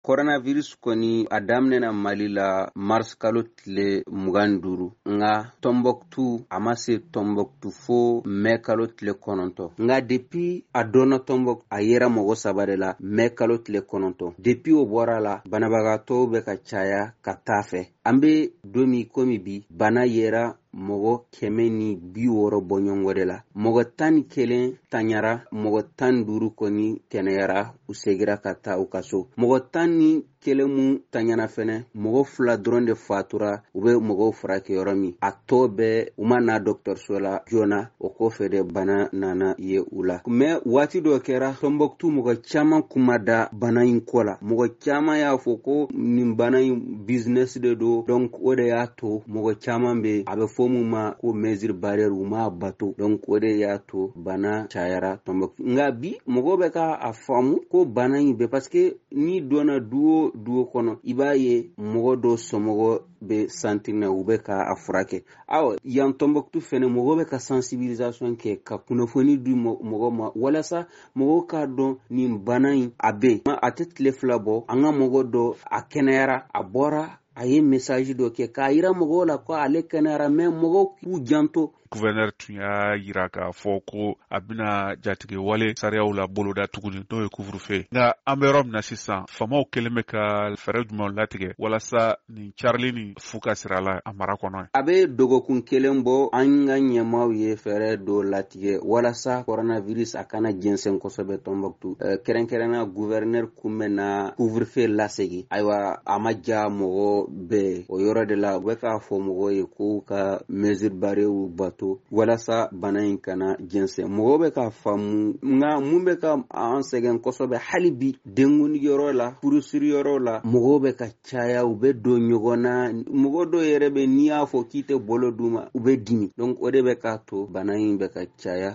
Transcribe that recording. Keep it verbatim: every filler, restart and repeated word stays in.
coronavirus koni a daminɛna Mali la mars kalo tile mugan ni duuru nga Tombouctou a ma se Tombouctou fo mai kalo tile kɔnɔntɔn nga depuis a donna Tombouctou a yera mɔgɔ saba de la mai kalo tile kɔnɔntɔn. Depuis o bɔra la banabagatɔw bɛ ka caya ka taa fɛ. An be don min komi bi bana yera mɔgɔ kɛmɛ ni bi wɔɔrɔ bɔɲɔgɔngɔ de la. Mɔgɔ tan ni kelen tanyara, mɔgɔ tan ni duuru kɔni kɛnɛyara u segira ka taa u ka so. Mɔgɔ tan ni kelen mun tanyana fɛnɛ mɔgɔ fila dɔrɔn de fatura u bɛ mɔgɔw furakɛ yɔrɔ min. A tɔ bɛɛ u ma na dɔgɔtɔrɔso la joona o kɔfɛ de bana nana ye u la. Mais waati dɔ kɛra Tombouctou mɔgɔ caman kuma da bana in kɔ la. Mɔgɔ caman y'a fɔ ko nin bana in business de do, donc o de y'a to mɔgɔ caman be a bɛ fɔ mun ma ko mesure barrière u ma bato, donc o de y'a to bana cayara Tombouctou. Nga bi mɔgɔ bɛ ka a faamu ko bana in bɛ parce que ni donna du o du kɔnɔ i b'a ye mɔgɔ dɔ somɔgɔ be santina u bɛ ka a furakɛ. Aw yan Tombouctou fɛnɛ mɔgɔ bɛ ka sensibilisation kɛ ka kunnafoni di mɔgɔ ma walasa mɔgɔ k'a dɔn nin bana in a be a tɛ tile fila bɔ an ka mɔgɔ dɔ a kɛnɛyara a bɔra a ye message dɔ kɛ k'a yira mɔgɔw la ko ale kɛnɛyara mais mɔgɔw k'u janto. Gouverneur tun y'a yira k'a fɔ ko a bɛna jatigɛ wale sariyaw la boloda tuguni n'o ye couvre-feu. Nka an bɛ yɔrɔ min na sisan faamaw kɛlen bɛ ka fɛɛrɛ jumɛnw latigɛ walasa nin carili ni fu ka sira la a mara kɔnɔ. A bɛ dɔgɔkun kelen bɔ an ka ɲɛmaaw ye fɛɛrɛ dɔ latigɛ walasa coronavirus a kana jɛnsɛn kosɛbɛ Tombouctou. Kɛrɛnkɛrɛnna gouverneur kun bɛna couvre-feu lasegin. Ayiwa a ma ja mɔgɔ bɛɛ o yɔrɔ de la u bɛ k'a fɔ mɔgɔw ye k'u ka mesure barrière bato walasa bana in kana jɛnsɛn. Mɔgɔ bɛ ka faamu nga mun bɛ ka an sɛgɛn kosɛbɛ hali bi denguni yɔrɔ la furusiri yɔrɔ la mɔgɔ bɛ ka caya u bɛ don ɲɔgɔn na mɔgɔ dɔ yɛrɛ bɛ n'i y'a fɔ k'i tɛ bolo d'u ma u bɛ dimi, donc o de bɛ k'a to bana in bɛ ka caya